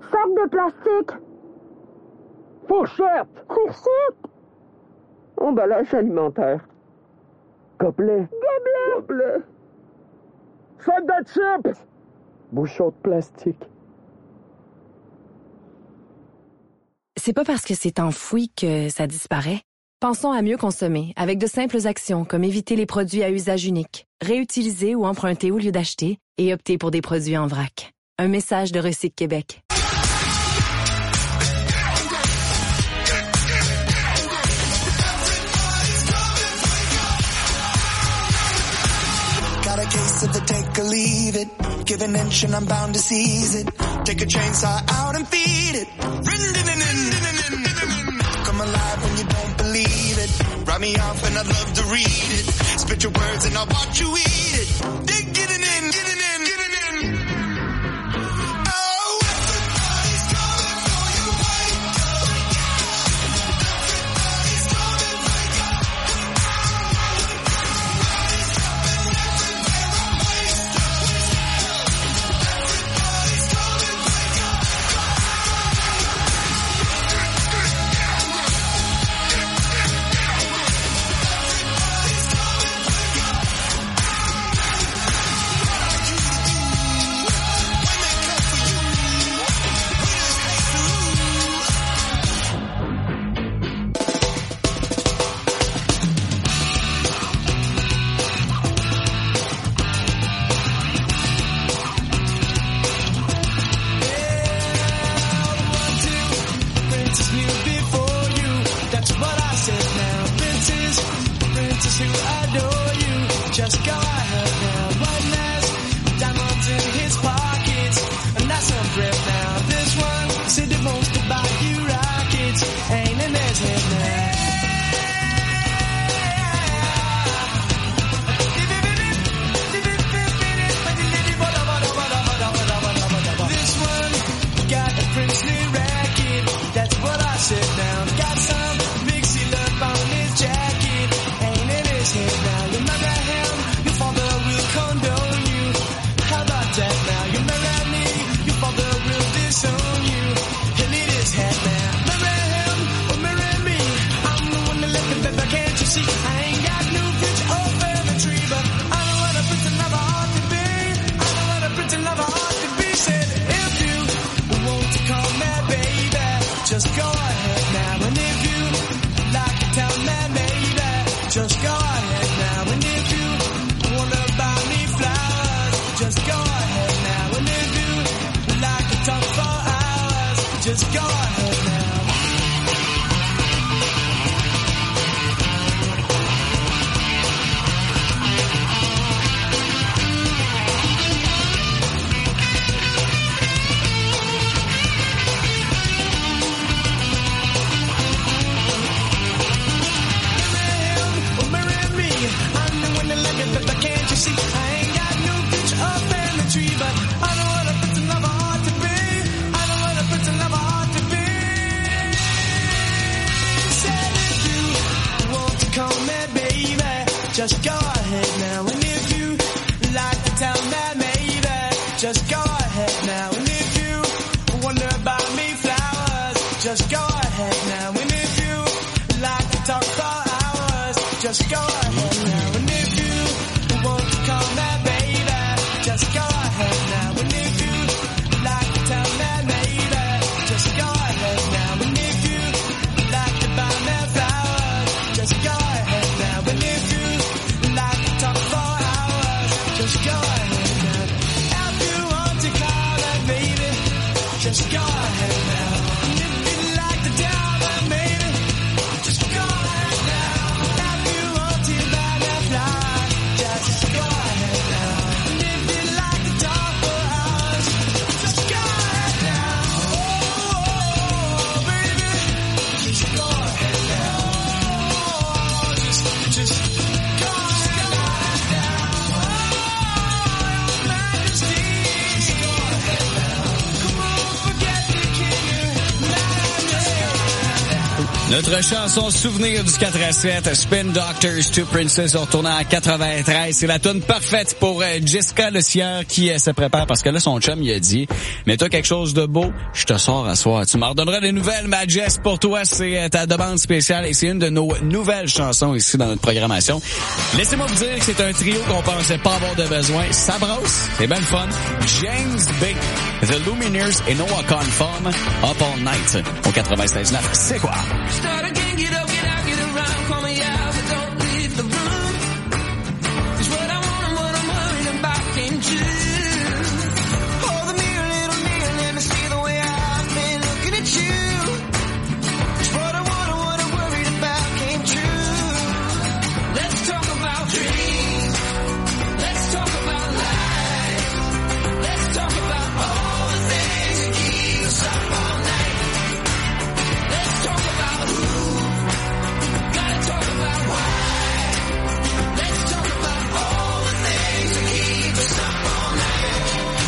Sac de plastique. Fourchette. Fourchette. Emballage alimentaire. Gobelet. Gobelet. Sac de chips. Bouchon de plastique. C'est pas parce que c'est enfoui que ça disparaît. Pensons à mieux consommer avec de simples actions comme éviter les produits à usage unique, réutiliser ou emprunter au lieu d'acheter et opter pour des produits en vrac. Un message de Recyc Québec. Got a case of the take or leave it. Give an inch and I'm bound to seize it. Take a chainsaw out and feed it. Come alive when you don't believe it. Write me off and I'd love to read it. Spit your words and I'll watch you eat it. Dig, get it in, get it in, get it in. Oh, everybody's coming for your white collar. Everybody's coming, wake up. Everybody's coming everywhere. I'm wasted. Everybody's coming, wake up. Who adore you, just go ahead now. One has diamonds in his pockets, and that's some breath now. This one said he wants to buy you rockets, ain't in his head now. This one got a princely racket, that's what I said now. Got some big seal up on his jacket. Now you marry him, your father will condone you. How about that now? You marry me, your father will disown you. He'll eat his head now. Marry him or marry me, I'm the one that let the baby, can't you see? I ain't got no future over the tree, but I know what a pretty lover ought to be. I know what a pretty lover ought to be. Said if you want to call me baby, just go ahead now. And if you like to tell me baby, just go ahead now. And if you wanna buy me flowers, just go ahead now. And if you like to talk for hours, just go ahead now. Can't you see? I ain't got no future up in the tree, but I know what a pretty lover ought to be. I know what a pretty lover ought to be. Said if you want to call me baby, just go ahead now. And if you like to tell me maybe, just go ahead now. And if you wonder about me flowers, just go ahead now. And if you like to talk for hours, just go ahead now. And if you want to call me baby, just go ahead now. And if you like to tell me maybe, just go ahead now. And if you like to buy me flowers, just go ahead now. And if you like to talk for hours, just go ahead now. If you want to call me baby, just go ahead now. And if you like to tell me maybe, just go ahead now. If you want to buy me flowers, just go ahead now. And if you like to talk for hours, just go ahead now. Oh, baby, just go ahead now. Just go ahead now. Oh, Majesty, just go ahead now. Come on, forget the king. Notre chanson souvenir du 4-7, Spin Doctors to Princess, on retourne en 93. C'est la tune parfaite pour Jessica Le Sieur qui se prépare parce que là, son chum, il a dit, mais toi quelque chose de beau, je te sors à soir. Tu m'en redonneras des nouvelles, ma Jess. Pour toi, c'est ta demande spéciale et c'est une de nos nouvelles chansons ici dans notre programmation. Laissez-moi vous dire que c'est un trio qu'on pensait pas avoir de besoin. Ça brosse, c'est bien le fun. James Bay, The Lumineers et Noah Conform, Up All Night au 96.9. C'est quoi? Start again, get up, get out, get around, call me out, but don't leave the room. 'Cause what I want and what I'm worried about came true. Hold the mirror, little mirror, let me see the way I've been looking at you. 'Cause what I want and what I'm worried about came true. Let's talk about dreams. Let's talk about life. Let's talk about all the things that keep us up all night. Let's talk about who. Gotta talk about why. Let's talk about all the things that keep us up all night.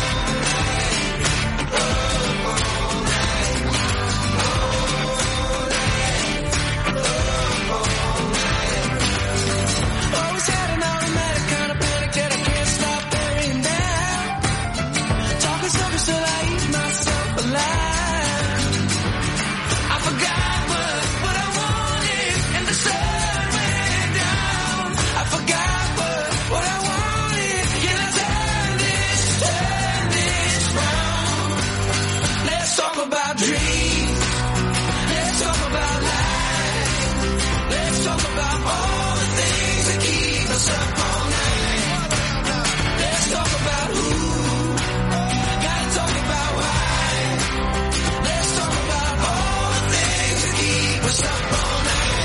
Always had an automatic kind of panic that I can't stop burying down. Talking surface till I eat myself alive. I forgot what I wanted and the sun went down. I forgot what I wanted. Can I turn this round? Let's talk about dreams. Let's talk about life. Let's talk about all the things that keep us up all night. Let's talk about who. Gotta talk about why. Let's talk about all the things that keep us up all night.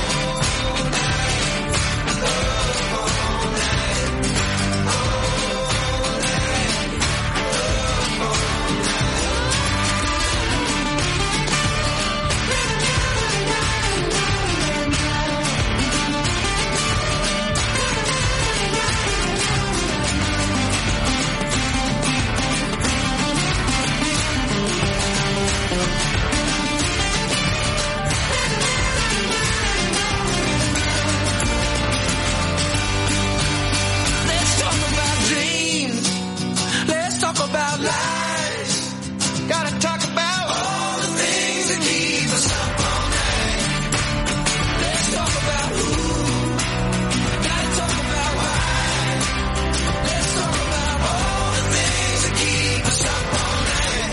Let's talk about dreams. Let's talk about lies. Gotta talk about all the things that keep us up all night. Let's talk about who. Gotta talk about why. Let's talk about all the things that keep us up all night.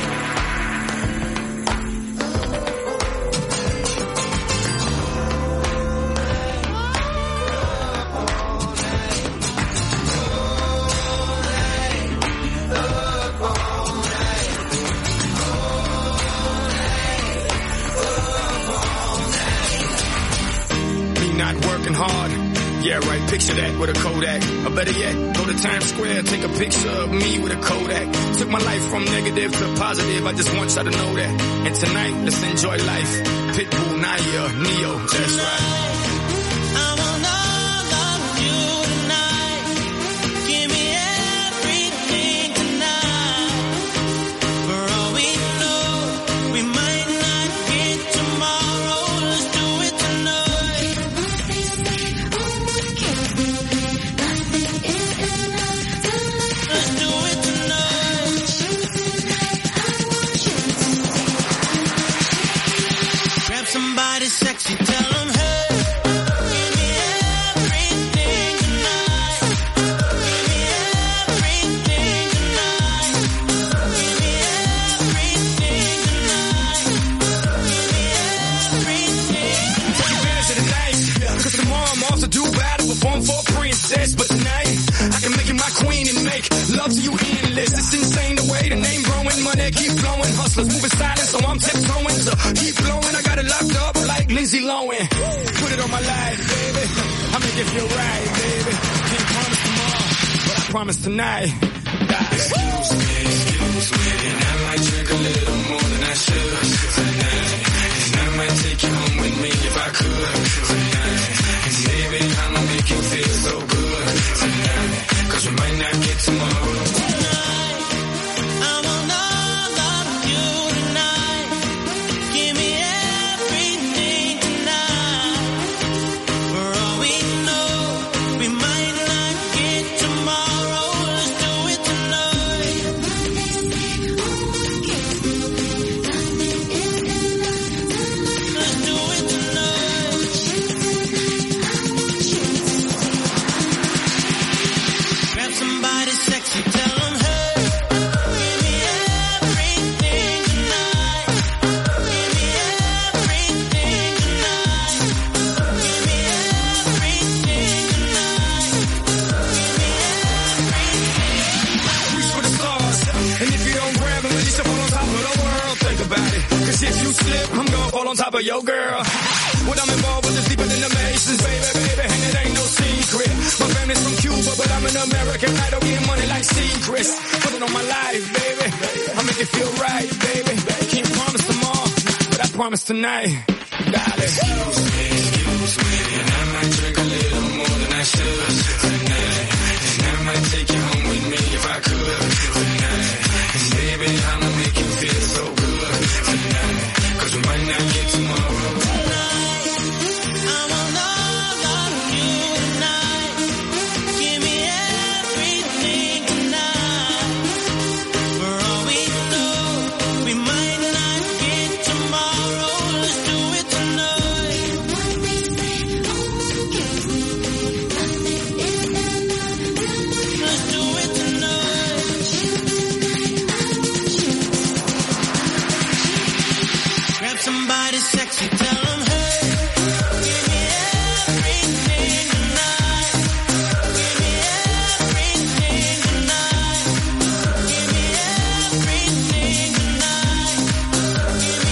Me not working hard. Yeah, right, picture that with a Kodak. Or better yet, go to Times Square, take a picture of me with a Kodak. Took my life from negative to positive, I just want y'all to know that. And tonight, let's enjoy life. Pitbull, Naya, Neo, that's right. I want all of you tonight. Give me everything tonight. For all we know, we might not get tomorrow. Let's do it tonight. Let's do it tonight. Grab somebody sexy, tell them, hey, give me everything tonight. Give me everything tonight. Give me everything tonight. Give me everything. Take advantage of the night, cause tomorrow I'm off to Dubai to perform for a princess. But tonight, I can make you my queen and make love to you endless. It's insane the way the name growing, money keep flowing. Hustlers moving silent, so I'm tiptoeing. So keep blowing, I got it locked up like Lindsay Lohan. Put it on my life, baby. I make it feel right, baby. Can't promise tomorrow, but I promise tonight. Excuse me, and I might drink a little more than I should tonight. And I might take you home with me if I could tonight. And baby, I'ma make you feel so good tonight. 'Cause we might not get tomorrow. I want all of you tonight. Give me everything tonight. think about it. Cause if you slip, I'm gonna fall on top of your girl. What I'm involved with is deeper than the Masons, baby, and it ain't no secret. My family's from Cuba, but I'm an American. I don't get money like secrets. Put it on my life, baby. I'll make it feel right, baby. Can't promise tomorrow, but I promise tonight, darling. Excuse me, and I might drink a little more than I should tonight. And I might take you home with me if I could tonight. And baby, I'ma make you feel so good tonight. Cause we might not get tomorrow. Somebody sexy, tell them, hey, give me everything tonight. Give me everything tonight. Give me everything tonight. Give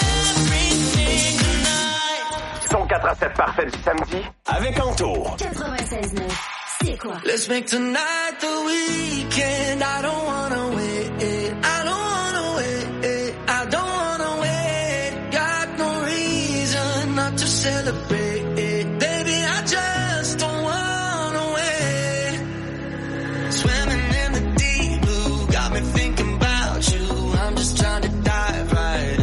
me everything tonight. Son 4 à 7 parfait du samedi avec Anto. 96.9, c'est quoi? Let's make tonight the weekend. I don't wanna wait. I don't wanna wait. I don't wanna wait. Got no reason not to celebrate. Baby, I just don't wanna wait. Swimming in the deep blue got me thinking about you. I'm just trying to dive right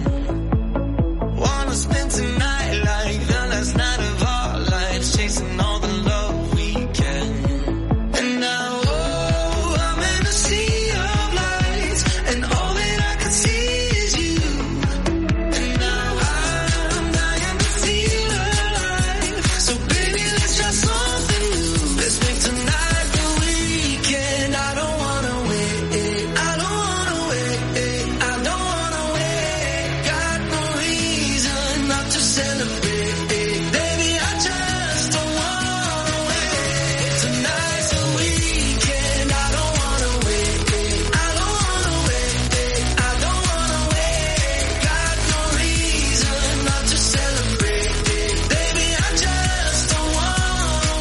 in. Wanna spend tonight like the last night of our lives, chasing all the love we can. And now, oh, I'm in a sea of lights, and all that I can see is you. And now I'm dying to feel alive. So baby, let's try something new. Let's make tonight the weekend. I don't wanna wait. I don't wanna wait. I don't wanna wait. Got no reason not to celebrate. Baby, I just don't wanna wait. Tonight's the weekend. I don't wanna wait. I don't wanna wait. I don't wanna wait. Got no reason not to celebrate. Baby, I just don't wanna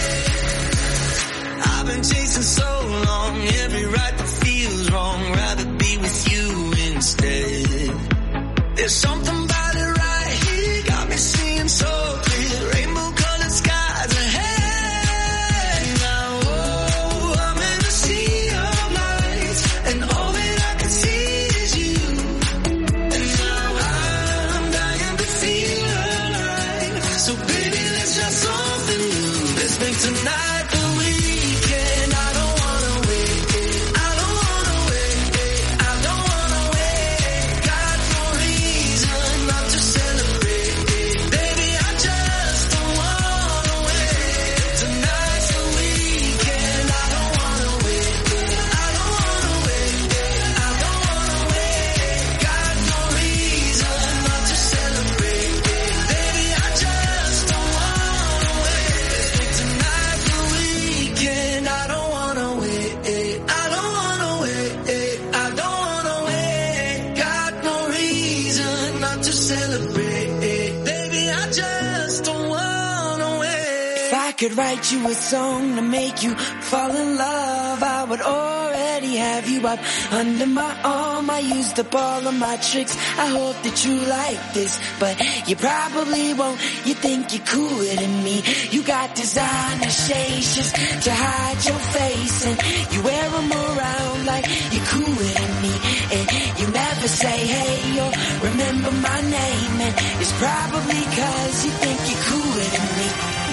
wait. I've been chasing so long, every right that feels wrong. Rather be with you instead. There's something about it right here, got me seeing so clear. Rainbow colored skies ahead. Now, oh, I'm in a sea of lights, and all that I can see is you. And now I'm dying to feel alive. So baby, let's try something new. Let's make tonight the weekend. I don't wanna wait. I don't wanna wait. I don't wanna wait. Got no reason not to celebrate. Baby, I just don't wanna wait. Tonight's the weekend. I don't wanna wait. I don't wanna wait. I don't wanna wait. Got no reason not to celebrate. Baby, I just don't wanna wait. Let's make tonight the weekend. I don't wanna wait. I don't wanna wait. I don't wanna wait. Got no reason not to celebrate. Baby, I just don't wanna wait. If I could write you a song to make you fall in love, I would already have you up under my arm. I used up all of my tricks. I hope that you like this, but you probably won't. You think you're cooler than me. You got designer shades just to hide your face, and you wear them around like you're cooler than me. And you never say hey or remember my name, and it's probably 'cause you think you're cooler than me.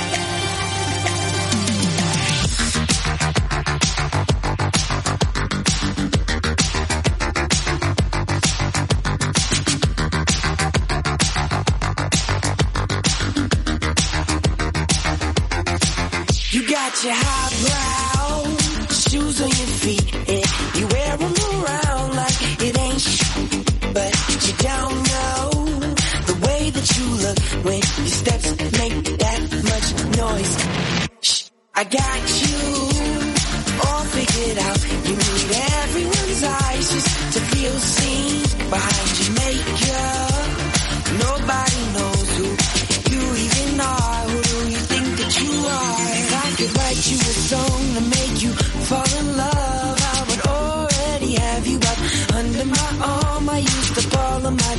You got your highbrow shoes on your feet, and you wear them around like it ain't but you don't know the way that you look when your steps make that much noise. Shh, I got you all figured out. You need everyone's eyes just to feel seen behind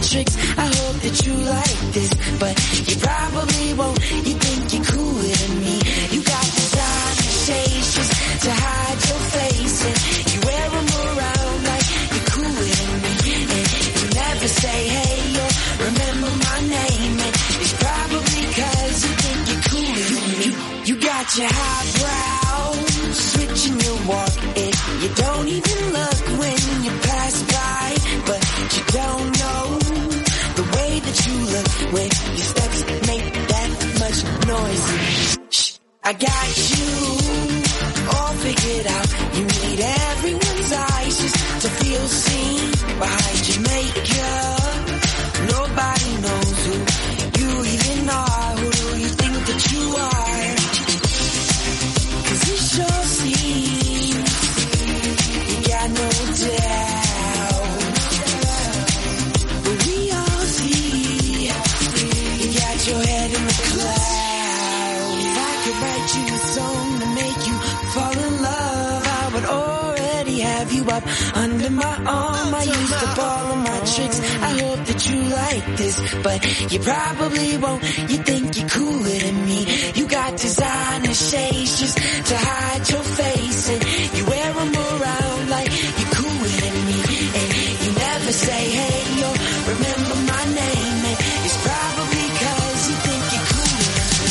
tricks. I hope that you like this, but you probably won't. You think you're cooler than me. You got designer shades just to hide your face, and you wear them around like you're cooler than me. And you never say hey or remember my name, and it's probably 'cause you think you're cooler than me. You got your highbrow switching your walk, and you don't even look when you pass by, but you don't know the way that you look when your steps make that much noise. Shh, I got you all figured out. You need everyone's eyes just to feel seen behind your makeup. Nobody knows who you even are. Who do you think that you are? 'Cause it sure seems you got no doubt. But we all see you got your head in the clouds. If I could write you a song to make you fall in love, I would already have you up under my arm. I used up all of my tricks. I hope that you like this, but you probably won't. You think you're cooler than me. You got designer shades just to hide your face, and you wear them around like you're cooler than me. And you never say hey or remember my name, and it's probably 'cause you think you're cooler than me.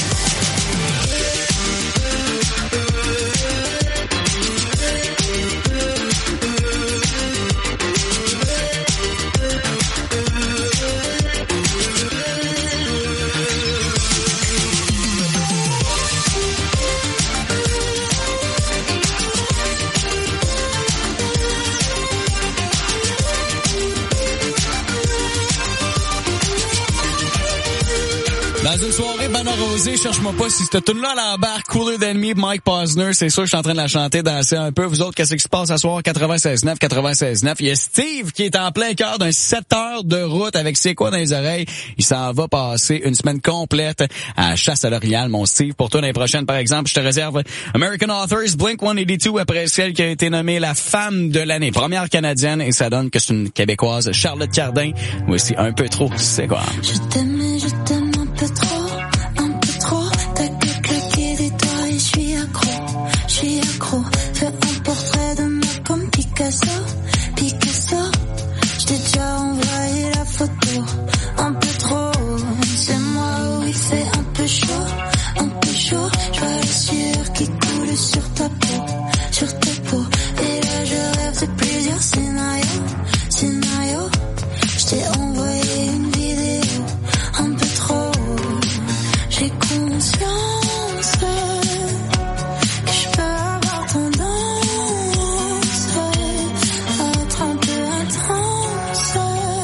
Dans une soirée ben arrosée, cherche-moi pas si cette tune-là à l'embarque, Cooler Than Me, Mike Posner, c'est sûr que je suis en train de la chanter, danser un peu. Vous autres, qu'est-ce qui se passe à soir? 96.9, 96.9. Il y a Steve qui est en plein cœur d'un 7 heures de route avec C'est quoi dans les oreilles. Il s'en va passer une semaine complète à Chasse à L'Orial, mon Steve. Pour toi, l'année prochaine, par exemple, je te réserve American Authors, Blink-182, après celle qui a été nommée la femme de l'année. Première canadienne, et ça donne que c'est une Québécoise, Charlotte Cardin. Voici Un peu trop, c'est quoi? Je t'aime un peu trop, t'as que claquer des doigts et je suis accro, fais un portrait de moi comme Picasso, je t'ai déjà envoyé la photo, un peu trop, c'est moi où il fait un peu chaud, je vois la sueur qui coule sur ta peau, et là je rêve de plusieurs scénarios, je t'ai envoyé une vidéo, un peu trop, j'ai conscience que je peux avoir tendance à être un peu intense.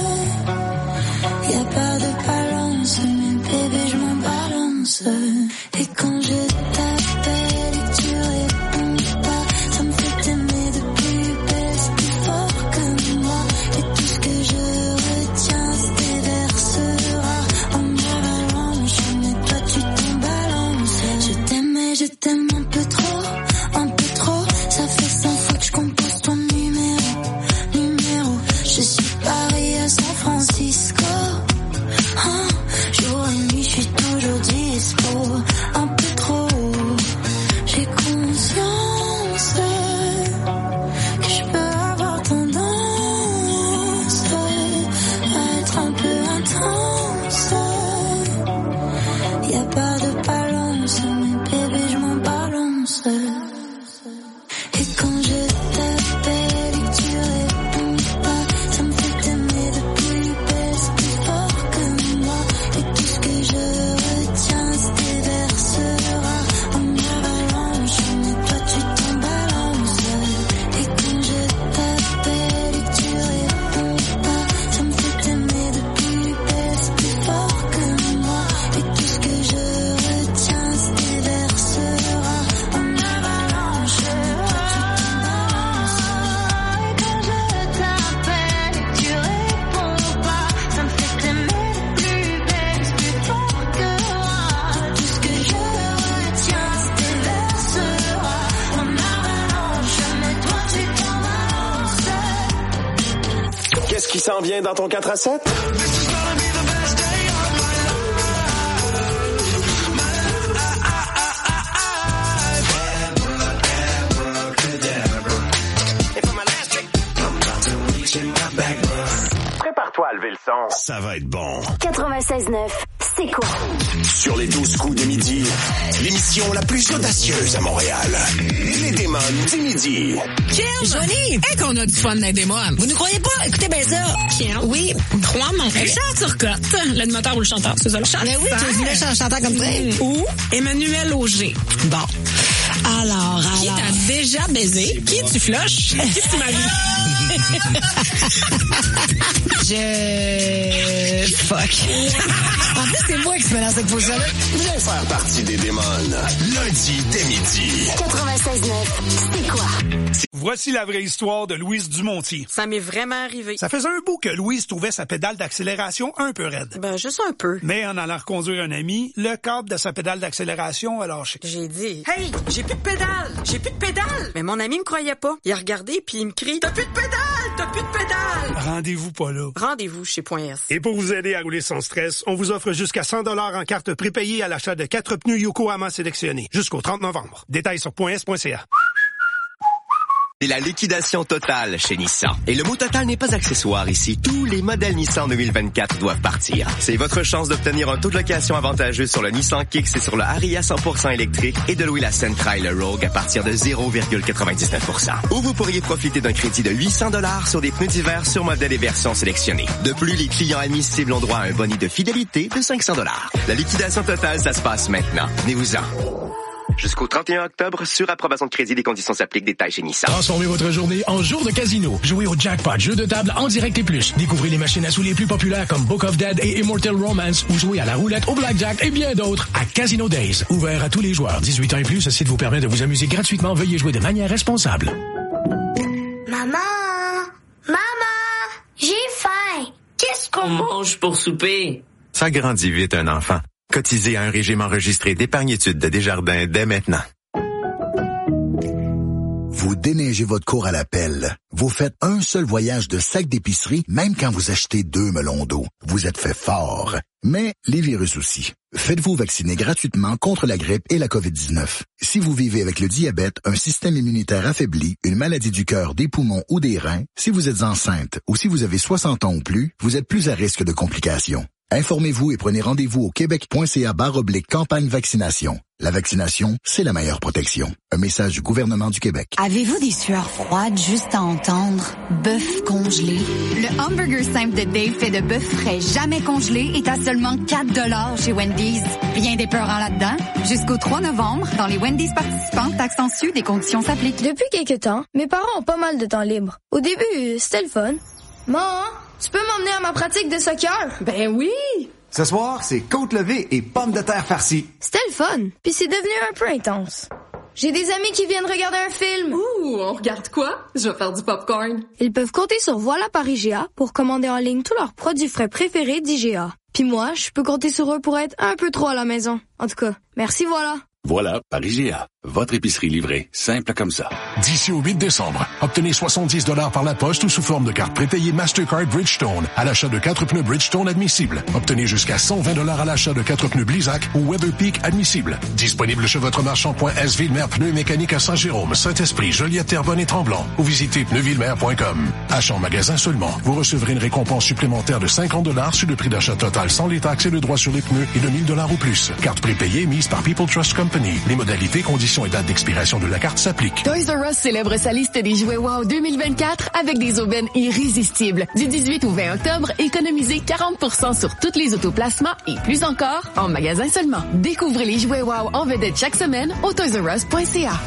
Y'a pas de balance, mais bébé je m'en balance. Et quand je t'appelle et que tu réponds pas, ça me fait t'aimer de plus belle, c'est plus fort que moi. Et tout ce que je retiens, c'est tes vers rares en avalanche. Mais toi tu t'en balances. Je t'aime un peu trop, ça fait 100 fois que je compose ton numéro. Je suis Paris à San Francisco, jour et nuit je suis toujours dispo. s'en vient dans ton 4 à 7? Prépare-toi à lever le son. Ça va être bon. 96.9, c'est quoi? Sur les 12 coups de midi, l'émission la plus audacieuse à Montréal. Les démons du midi. Kim! Johnny! Hey, qu'on a du fun dans les démons. Vous ne croyez pas? Écoutez bien ça. Kim? Oui, crois mon frère. Richard Turcotte, l'animateur ou le chanteur, c'est ça? Mais oui, tu voulais chanteur comme ça. Ou Emmanuel Auger. Bon. Alors. Qui t'a déjà baisé? Qui tu flushes? Qui tu maries? Fuck. En plus, c'est moi qui se mets dans cette position-là. Viens faire partie des démons. Lundi dès midi. 96.9, c'est quoi? Voici la vraie histoire de Louise Dumontier. Ça m'est vraiment arrivé. Ça faisait un bout que Louise trouvait sa pédale d'accélération un peu raide. Ben, juste un peu. Mais en allant reconduire un ami, le câble de sa pédale d'accélération a lâché. J'ai dit, hey, j'ai plus de pédale! J'ai plus de pédale! Mais mon ami me croyait pas. Il a regardé puis il me crie, t'as plus de pédale! T'as plus de pédale! Rendez-vous pas là. Rendez-vous chez .s. Et pour vous aider à rouler sans stress, on vous offre jusqu'à 100 $ en carte prépayée à l'achat de 4 pneus Yokohama sélectionnés jusqu'au 30 novembre. Détails sur .s.ca. C'est la liquidation totale chez Nissan. Et le mot total n'est pas accessoire ici. Tous les modèles Nissan 2024 doivent partir. C'est votre chance d'obtenir un taux de location avantageux sur le Nissan Kicks et sur le Ariya 100% électrique et de louer la Sentra et le Rogue à partir de 0,99%. Ou vous pourriez profiter d'un crédit de 800 $ sur des pneus d'hiver sur modèles et versions sélectionnées. De plus, les clients admissibles ont droit à un bonus de fidélité de 500 $. La liquidation totale, ça se passe maintenant. Venez-vous-en. Jusqu'au 31 octobre, sur approbation de crédit, des conditions s'appliquent. Détails chez Nissan. Transformez votre journée en jour de casino. Jouez au jackpot, jeu de table en direct et plus. Découvrez les machines à sous les plus populaires comme Book of Dead et Immortal Romance ou jouez à la roulette, au blackjack et bien d'autres à Casino Days. Ouvert à tous les joueurs. 18 ans et plus, ce site vous permet de vous amuser gratuitement. Veuillez jouer de manière responsable. Maman! J'ai faim! Qu'est-ce qu'on mange pour souper? Ça grandit vite un enfant. Cotisez à un régime enregistré d'épargne-études de Desjardins dès maintenant. Vous déneigez votre cour à la pelle. Vous faites un seul voyage de sac d'épicerie, même quand vous achetez 2 melons d'eau. Vous êtes fait fort. Mais les virus aussi. Faites-vous vacciner gratuitement contre la grippe et la COVID-19. Si vous vivez avec le diabète, un système immunitaire affaibli, une maladie du cœur, des poumons ou des reins, si vous êtes enceinte ou si vous avez 60 ans ou plus, vous êtes plus à risque de complications. Informez-vous et prenez rendez-vous au québec.ca/campagne vaccination. La vaccination, c'est la meilleure protection. Un message du gouvernement du Québec. Avez-vous des sueurs froides juste à entendre? Bœuf congelé. Le hamburger simple de Dave fait de bœuf frais jamais congelé est à seulement 4 $ chez Wendy's. Rien d'épeurant là-dedans. Jusqu'au 3 novembre, dans les Wendy's participants, taxes en sus, des conditions s'appliquent. Depuis quelques temps, mes parents ont pas mal de temps libre. Au début, c'était le fun. Maman, tu peux m'emmener à ma pratique de soccer? Ben oui! Ce soir, c'est côte levée et pommes de terre farcies. C'était le fun, puis c'est devenu un peu intense. J'ai des amis qui viennent regarder un film. Ouh, on regarde quoi? Je vais faire du popcorn. Ils peuvent compter sur Voilà par IGA pour commander en ligne tous leurs produits frais préférés d'IGA. Puis moi, je peux compter sur eux pour être un peu trop à la maison. En tout cas, merci Voilà. Voilà par IGA. Votre épicerie livrée, simple comme ça. D'ici au 8 décembre, obtenez 70 $ par la poste ou sous forme de carte prépayée Mastercard Bridgestone à l'achat de 4 pneus Bridgestone admissibles. Obtenez jusqu'à 120 $ à l'achat de 4 pneus Blizzak ou Weatherpeak admissibles. Disponible chez votre marchand .s Ville-Mer Pneus Mécaniques à Saint-Jérôme, Saint-Esprit, Joliette, Terrebonne et Tremblant. Ou visitez pneusvillemer.com. Achat en magasin seulement. Vous recevrez une récompense supplémentaire de 50 $ sur le prix d'achat total sans les taxes et le droit sur les pneus et de 1 000 $ ou plus. Carte prépayée mise par People Trust Company. Les modalités, conditions et date d'expiration de la carte s'appliquent. Toys R Us célèbre sa liste des jouets WOW 2024 avec des aubaines irrésistibles. Du 18 au 20 octobre, économisez 40% sur tous les autoplacements et plus encore en magasin seulement. Découvrez les jouets WOW en vedette chaque semaine au toysrus.ca.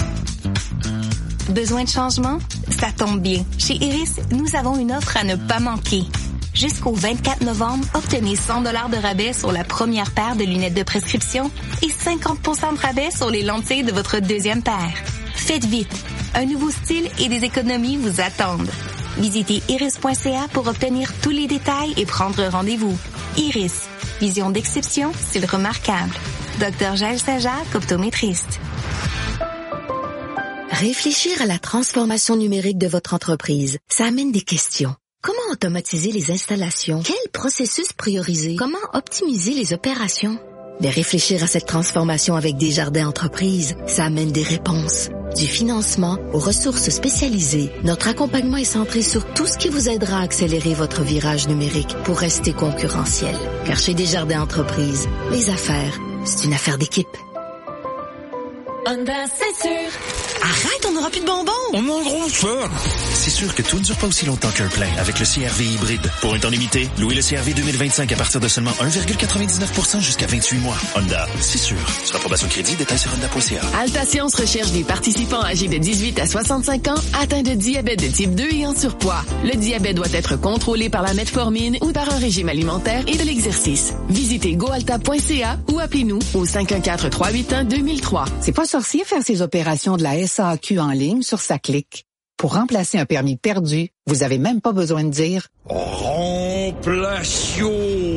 Besoin de changement? Ça tombe bien. Chez Iris, nous avons une offre à ne pas manquer. Jusqu'au 24 novembre, obtenez 100 $ de rabais sur la première paire de lunettes de prescription et 50% de rabais sur les lentilles de votre deuxième paire. Faites vite. Un nouveau style et des économies vous attendent. Visitez iris.ca pour obtenir tous les détails et prendre rendez-vous. Iris. Vision d'exception, style remarquable. Dr Jaël Saint-Jacques, optométriste. Réfléchir à la transformation numérique de votre entreprise, ça amène des questions. Comment automatiser les installations? Quel processus prioriser? Comment optimiser les opérations? De réfléchir à cette transformation avec Desjardins Entreprises, ça amène des réponses. Du financement aux ressources spécialisées, notre accompagnement est centré sur tout ce qui vous aidera à accélérer votre virage numérique pour rester concurrentiel. Car chez Desjardins Entreprises, les affaires, c'est une affaire d'équipe. Honda, c'est sûr. Arrête, on n'aura plus de bonbons. On en gros ça. C'est sûr que tout ne dure pas aussi longtemps qu'un plein avec le CR-V hybride. Pour un temps limité, louez le CR-V 2025 à partir de seulement 1,99% jusqu'à 28 mois. Honda, c'est sûr. Sur approbation crédit, détails sur honda.ca. Alta-Science recherche des participants âgés de 18 à 65 ans atteints de diabète de type 2 et en surpoids. Le diabète doit être contrôlé par la metformine ou par un régime alimentaire et de l'exercice. Visitez goalta.ca ou appelez-nous au 514-381-2003. C'est pas sorcier faire ces opérations de la SAQ en ligne sur sa clique. Pour remplacer un permis perdu, vous avez même pas besoin de dire Remplation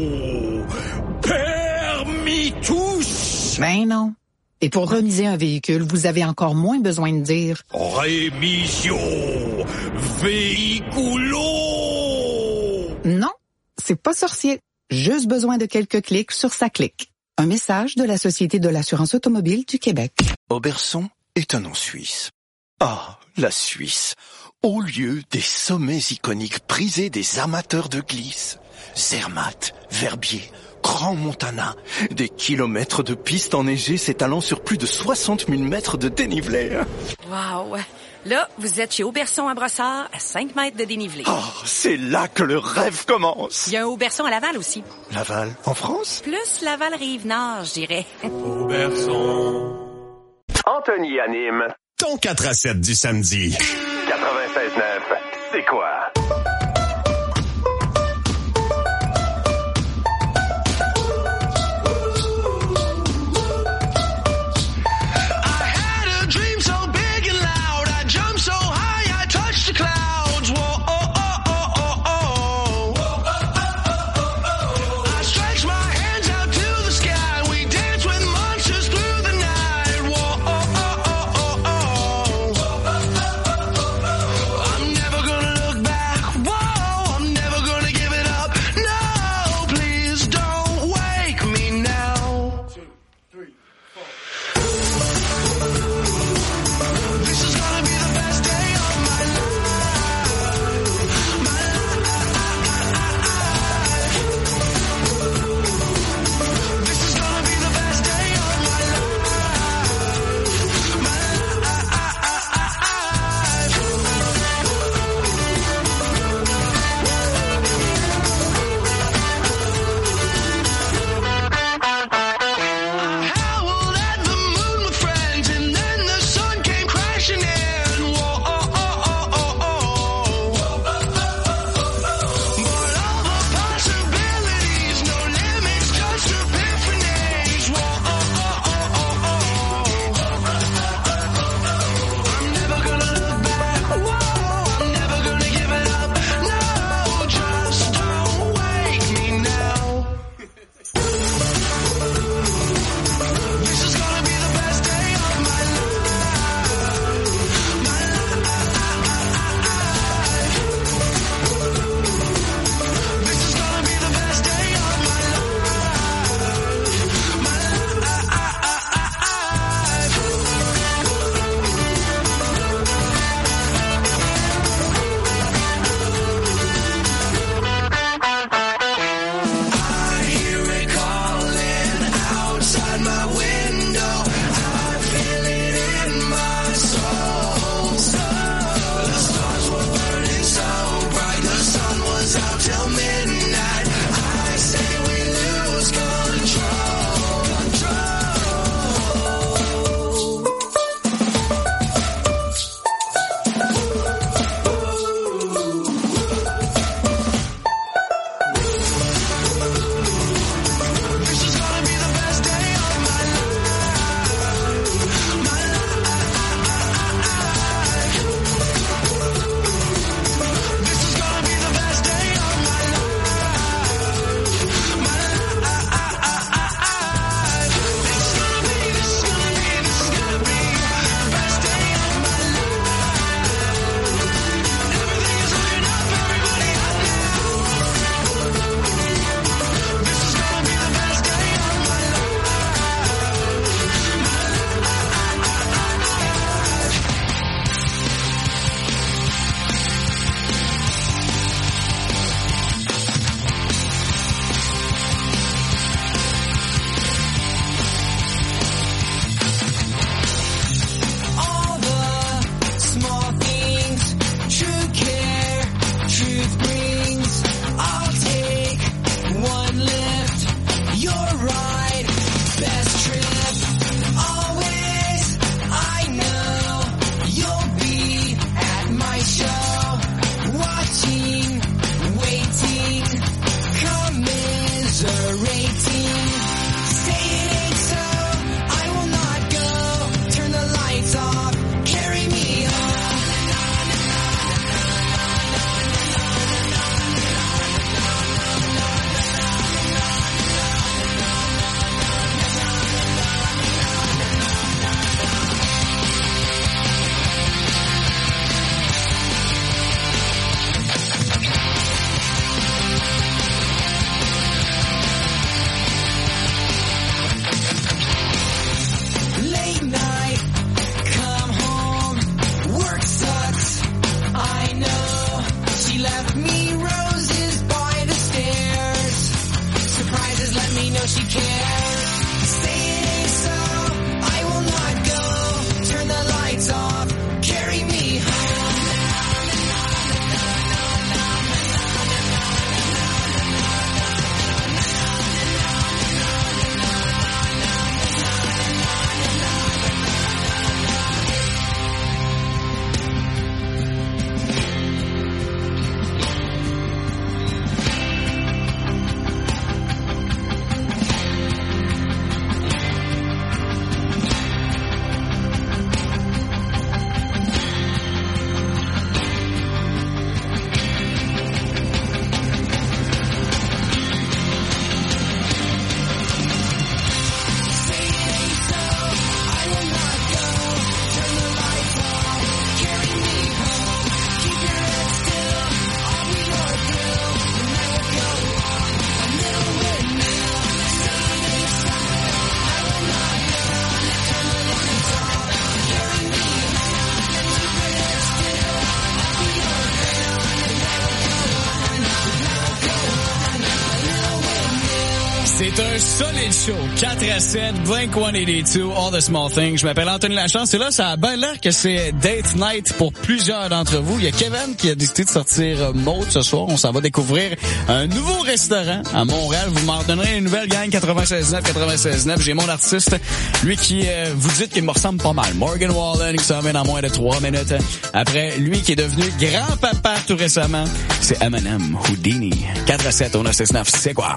permis tous. Ben non. Et pour remiser un véhicule, vous avez encore moins besoin de dire rémission véhiculo. Non, c'est pas sorcier. Juste besoin de quelques clics sur sa clique. Un message de la Société de l'assurance automobile du Québec. Auberson est un nom suisse. Ah, la Suisse, au lieu des sommets iconiques prisés des amateurs de glisse. Zermatt, Verbier, Grand Montana, des kilomètres de pistes enneigées s'étalant sur plus de 60 000 mètres de dénivelé. Wow! Là, vous êtes chez Auberson à Brossard, à 5 mètres de dénivelé. Oh, c'est là que le rêve commence. Il y a un Auberson à Laval aussi. Laval, en France? Plus Laval-Rive-Nord, je dirais. Auberson. Anthony anime. Ton 4 à 7 du samedi. 96.9, c'est quoi? she cares. Say it ain't so, I will not go. Turn the lights off, carry me home. C'est un solide show. 4-7, Blink-182, All the Small Things. Je m'appelle Anthony Lachance et là, ça a bien l'air que c'est date night pour plusieurs d'entre vous. Il y a Kevin qui a décidé de sortir Maud ce soir. On s'en va découvrir un nouveau restaurant à Montréal. Vous m'en donnerez une nouvelle gang 96.9. J'ai mon artiste, lui qui vous dites qu'il me ressemble pas mal. Morgan Wallen qui s'en vient dans moins de 3 minutes. Après, lui qui est devenu grand-papa tout récemment, c'est Eminem Houdini. 4-7 au 969. C'est quoi?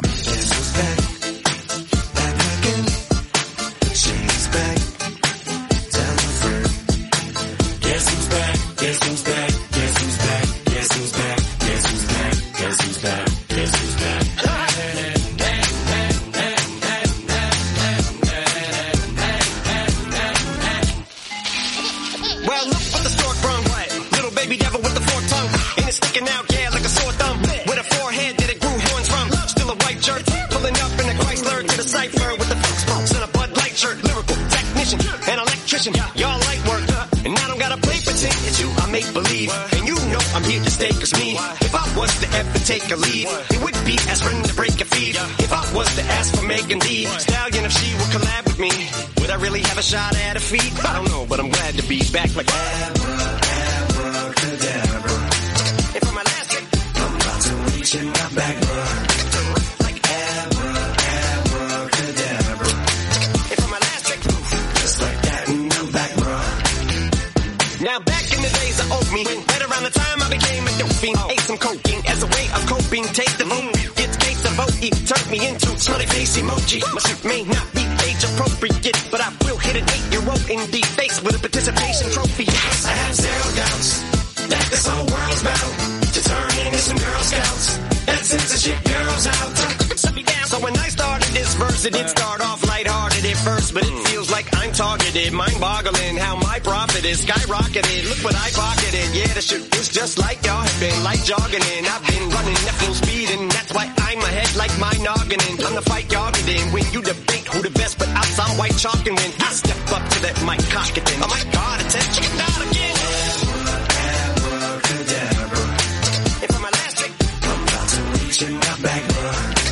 Y'all light work, and I don't gotta play pretend. It's you, I make believe, and you know I'm here to stay. Cause me, if I was to ever take a leave, it would be aspirin to break a feed. If I was to ask for Megan Thee Stallion, if she would collab with me, would I really have a shot at a feat? I don't know, but I'm glad to be back like abracadabra. And for my last trick, I'm about to reach in my back, like abracadabra. And for my last trick, just like that, and I'm back, bro. Now back in the days of old me, right around the time I became a dope fiend, ate some cocaine as a way of coping. Take the vote, it's case of vote, turned me into smiley face emoji. My suit may not be age appropriate, but I will hit an 8-year-old in the face with a participation trophy. Yes, I have zero doubts that this whole world's about to turn into some Girl Scouts and censorship girls out. So when I started this verse, it did start off lighthearted at first, but it feels like I'm targeted, mind-boggling how my profit is skyrocketed. Look what I pocketed, yeah, the shit is just like y'all have been, like jogging in. I've been running at full speed, and that's why I'm ahead like my noggin. I'm the fight y'all get in when you debate who the best, but I'm some white chalk, and when I step up to that mic, cock it in. Oh my God, attention, not again. Abracadabra. And for my last trick, I'm about to reach in my bag, bro.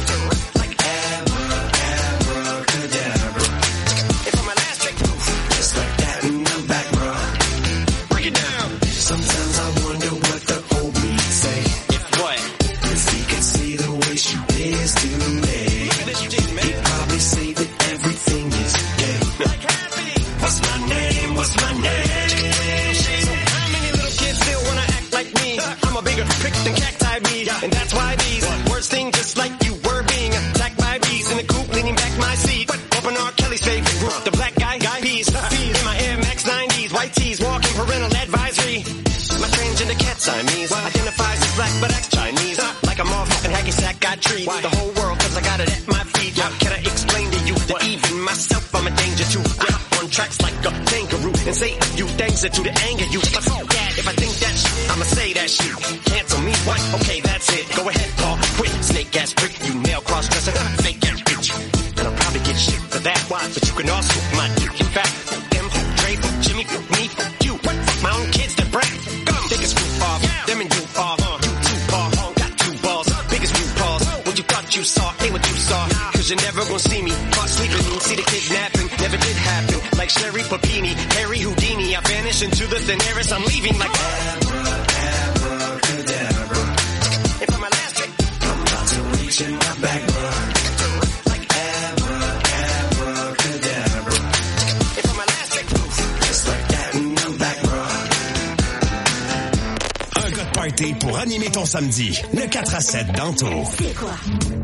And that's why these words sting just like you were being attacked by bees in the coop, leaning back my seat. Open R. Kelly's favorite group, the black guy peas. In my Air Max 90s, white tees, walking parental advisory. My transgender cat Siamese identifies as black but acts Chinese. Like a motherfucking hacky sack, got treat the whole world cause I got it at my feet. How can I explain to you that even myself I'm a danger to? I hop on tracks like a kangaroo and say a few things that to the anger you. But fuck that, if I think that shit, I'ma say that shit. Cancel me, what? Okay, that's it. Go ahead, Paul, quit. Snake ass prick, you nail cross-dresser, fake ass bitch. And I'll probably get shit for that, why? But you can also my dick. In fact, fuck them, fuck Dre, fuck Jimmy, fuck me, fuck you. What? Fuck my own kids that brat. Come, take a scoop off, them and you off. You too far, got 2 balls, biggest few paws. Would you thought you saw, ain't what you saw. Cause you're never gonna see me caught sleeping. See the kidnapping, never did happen. Like Sherry Papini, Harry Houdini. I vanish into the thin air as I'm leaving like abracadabra. And for my last trick, I'm about to reach in my back, bro. Like abracadabra. And for my last trick, just like that, and I'm back, bro. Un gars de party pour animer ton samedi. Le 4 à 7 dans Tour. C'est quoi?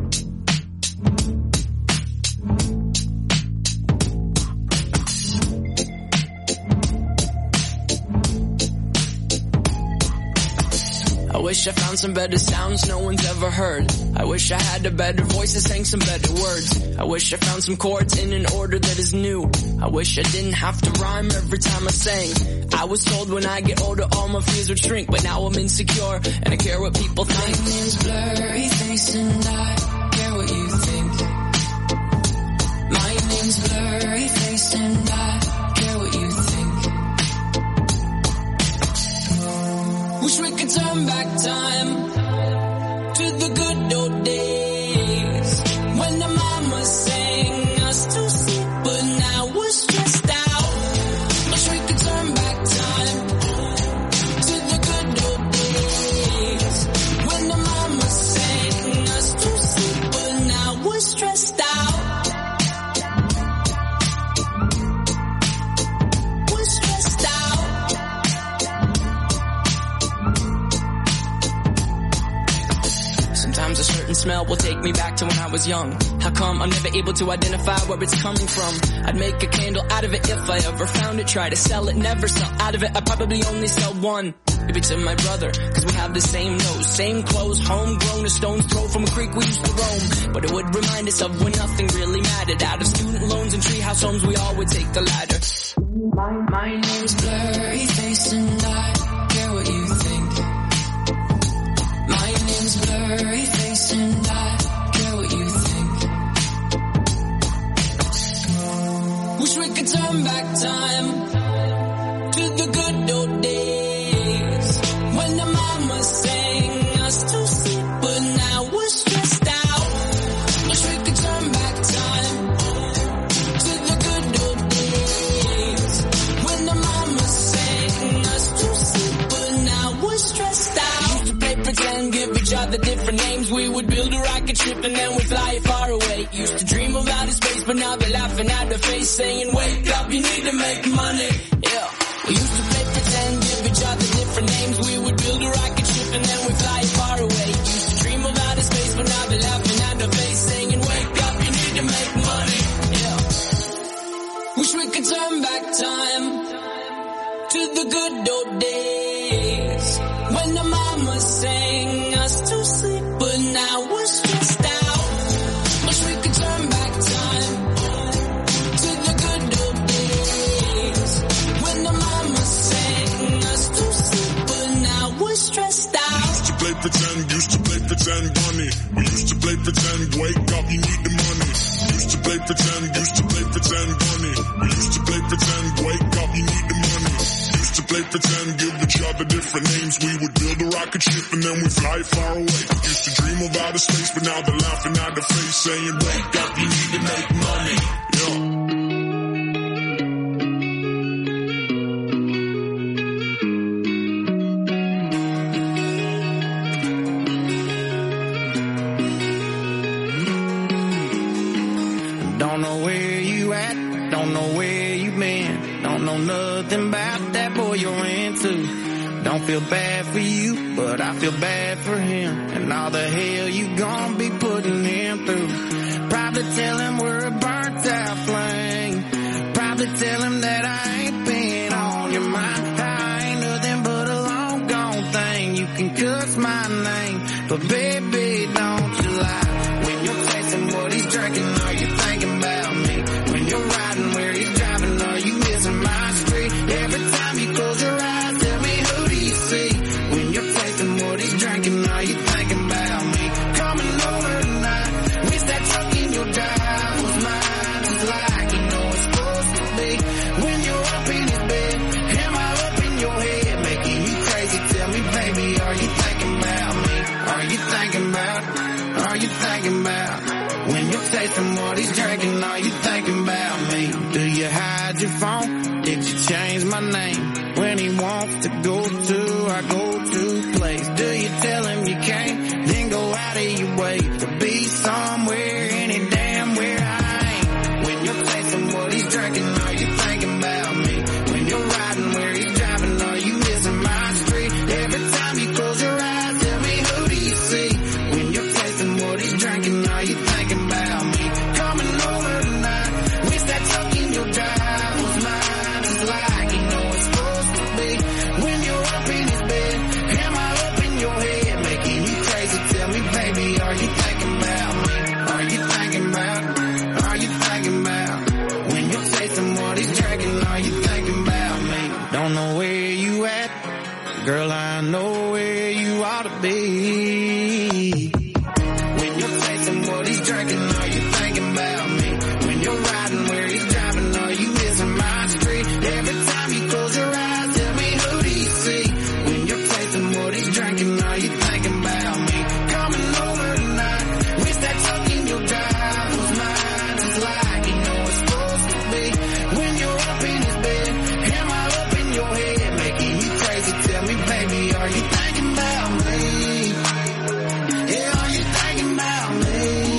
I wish I found some better sounds no one's ever heard. I wish I had a better voice and sang some better words. I wish I found some chords in an order that is new. I wish I didn't have to rhyme every time I sang. I was told when I get older all my fears would shrink, but now I'm insecure and I care what people think. My name's Blurry Face and I care what you think. My name's Blurry Face and I care what you think. Wish we could turn back time to the good old days when the mama sang us to sleep, but now we're stressed out. Wish we could turn back time to the good old days when the mama sang us to sleep, but now we're stressed out. We're stressed out. Sometimes a certain smell will take me back to when I was young. How come I'm never able to identify where it's coming from? I'd make a candle out of it if I ever found it. Try to sell it, never sell out of it. I'd probably only sell one. Maybe to my brother, cause we have the same nose, same clothes, homegrown, a stone's throw from a creek we used to roam. But it would remind us of when nothing really mattered. Out of student loans and treehouse homes, we all would take the ladder. My name's Blurry Face and I care what you think. My name's Blurry Face and I care what you think. Wish we could turn back time to the good old days when the mama sang us to sleep, but now we're stressed out. Wish we could turn back time to the good old days when the mama sang us to sleep, but now we're stressed out. Used to play pretend, give each other different names. We would build a rocket ship and then we'd fly it far away. Used to dream of outer space, but now they're laughing at the face, saying, wake up, you need to make money. Yeah. We used to play pretend, give each other different names. We would build a rocket ship and then we'd fly it far away. Used to dream of outer space, but now they're laughing at the face, saying, wake up, you need to make money. Yeah. Wish we could turn back time to the good old days when the mama sang us to sleep, but now we're stressed out. Wish we could turn back time to the good old days when the mama sang us to sleep, but now we're stressed out. Used to play pretend, bunny. We used to play pretend, wake up, you need the money. Used to play pretend, bunny. We used to play pretend, wake up, you need the money. Used to play pretend, give each other different names. We would build a rocket ship and then we'd fly far away. Used to dream of outer space, but now they're laughing at the face, saying, wake up, you need to make money. Yeah. Don't know where you at, don't know where you been, don't know nothing about that boy you're into. Don't feel bad for you, but I feel bad for him, and all the hell you gon' be putting him through. Probably tell him we're a burnt out flame, probably tell him that I ain't been on your mind. I ain't nothing but a long gone thing, you can cuss my name, but baby don't you lie. When you're tasting what he's drinking, are you thinking about me? When you're riding where he's driving, are you missing my street? Every time you close your eyes, tell me who do you see? When you're tasting what he's drinking, are you thinking about me? Coming over tonight, about? When you're tasting what he's drinking, are you thinking about me? Do you hide your phone? Did you change my name? When he wants to go to our go-to place, do you tell him you can't? Then go out of your way to be somewhere, any damn where I ain't. When you're tasting what he's drinking, are you thinking about me? When you're riding where he's driving, are you missing my street? Every time you close your eyes, tell me who do you see? When you're tasting what he's drinking, are you thinking about me? Coming over tonight, wish that tuck in your drive was mine. It's like you know it's supposed to be. When you're up in his bed, am I up in your head, making you crazy? Tell me, baby, are you thinking about me? Are you thinking about? Are you thinking about? When you're tasting what he's drinking, are you thinking about me? Don't know where you at, girl, I know where you ought to be. When you're tasting what he's drinking, are you thinking about me? When you're riding where he's driving, are you missing my street? Every time you close your eyes, tell me who do you see? When you're tasting what he's drinking, are you thinking about me? Coming over tonight, wish that tuck in your drive was mine. It's like you know it's supposed to be. When you're up in his bed, am I up in your head, making you crazy? Tell me, baby, are you thinking about me? Yeah, are you thinking about me?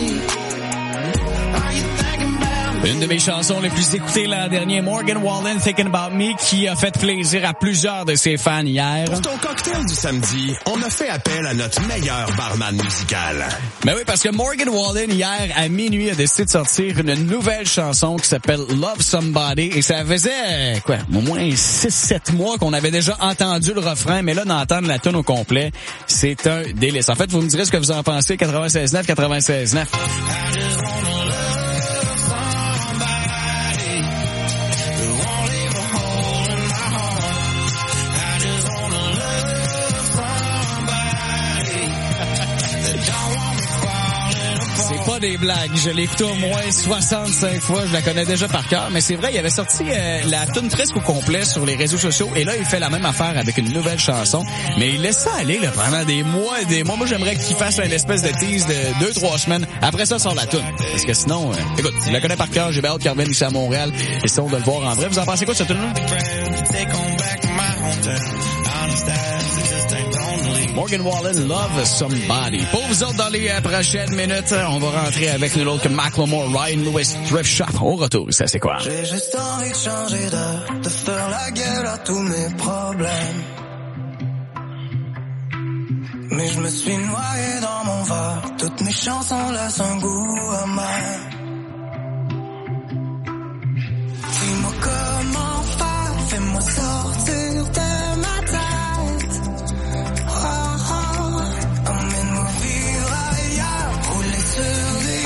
Are you thinking about me? Une de mes chansons les plus écoutées l'an dernier, Morgan Wallen, Thinking About Me, qui a fait plaisir à plusieurs de ses fans hier. Pour ton cocktail du samedi, on a fait appel à notre meilleur barman musical. Ben oui, parce que Morgan Wallen, hier, à minuit, a décidé de sortir une nouvelle chanson qui s'appelle Love Somebody, et ça faisait, au moins 6-7 mois qu'on avait déjà entendu le refrain, mais là, d'entendre la tune au complet, c'est un délice. En fait, vous me direz ce que vous en pensez, 96.9, 96.9. C'est pas des blagues, je l'ai écouté au moins 65 fois, je la connais déjà par cœur, mais c'est vrai, il avait sorti la tune presque au complet sur les réseaux sociaux, et là, il fait la même affaire avec une nouvelle chanson, mais il laisse ça aller là, pendant des mois et des mois. Moi, j'aimerais qu'il fasse une espèce de tease de 2-3 semaines, après ça sort la tune, parce que sinon, écoute, je la connais par cœur, j'ai hâte qu'il revienne ici à Montréal, et sinon de le voir en vrai. Vous en pensez quoi de cette tune-là? Morgan Wallen, Love Somebody. Pour vous autres, dans les prochaines minutes, on va rentrer avec nul autre que Macklemore, Ryan Lewis, Thrift Shop. Au retour, ça c'est quoi? J'ai juste envie de changer de faire la gueule à tous mes problèmes. Mais je me suis noyé dans mon verre, toutes mes chansons laissent un goût amer. Dis-moi comment faire, fais-moi sortir de ma tête. Emmène-moi vivre ailleurs, rouler sur des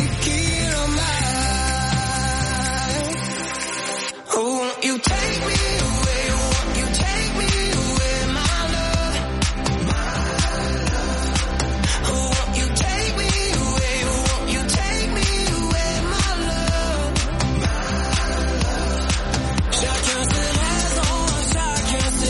kilomètres. Oh, won't you take me away, won't you take me away, my love, my love. Oh, won't you take me away, won't you take me away, my love, my love. Chacun ses raisons, chacun ses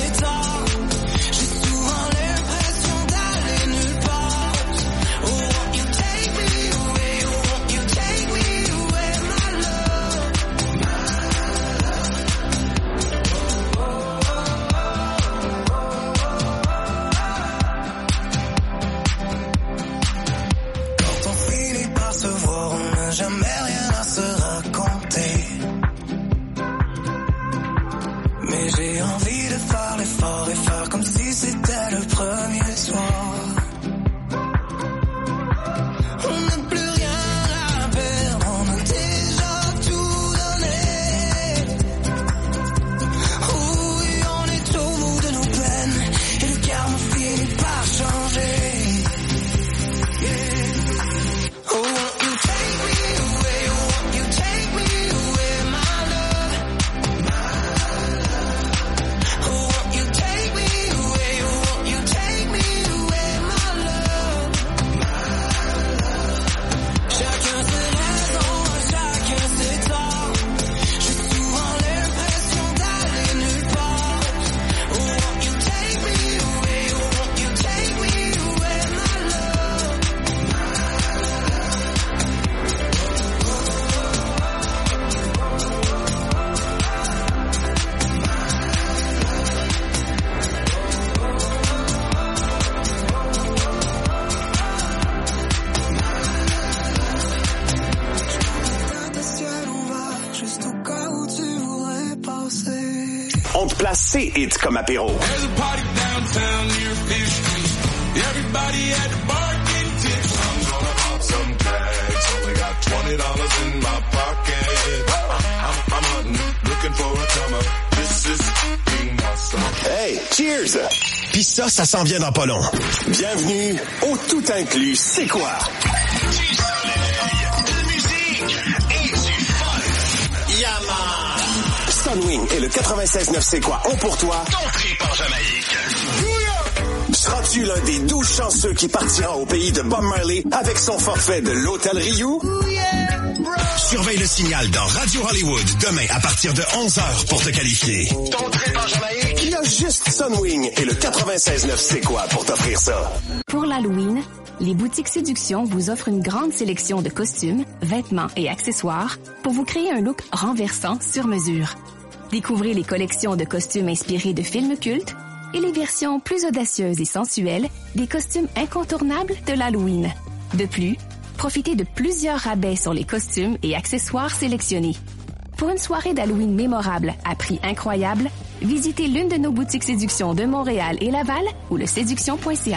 place ses hits comme apéro. There's a party downtown near Fish Street. Everybody at the bar getting tips. I'm gonna pop some tags. Only got $20 in my pocket. I'm hunting, looking for a come up. This is being awesome. Hey, cheers! Pis ça s'en vient dans pas long. Bienvenue au tout inclus. C'est quoi? Du soleil, de musique et du fun. Yaman! Sunwing et le 96.9 C'est quoi ont pour toi ton trip en Jamaïque. Seras-tu l'un des 12 chanceux qui partira au pays de Bob Marley avec son forfait de l'Hôtel Ryu? Surveille le signal dans Radio Hollywood demain à partir de 11h pour te qualifier. Ton trip en Jamaïque? Il y a juste Sunwing et le 96.9 C'est quoi pour t'offrir ça? Pour l'Halloween, les boutiques Séduction vous offrent une grande sélection de costumes, vêtements et accessoires pour vous créer un look renversant sur mesure. Découvrez les collections de costumes inspirés de films cultes et les versions plus audacieuses et sensuelles des costumes incontournables de l'Halloween. De plus, profitez de plusieurs rabais sur les costumes et accessoires sélectionnés. Pour une soirée d'Halloween mémorable à prix incroyable, visitez l'une de nos boutiques Séduction de Montréal et Laval ou le séduction.ca.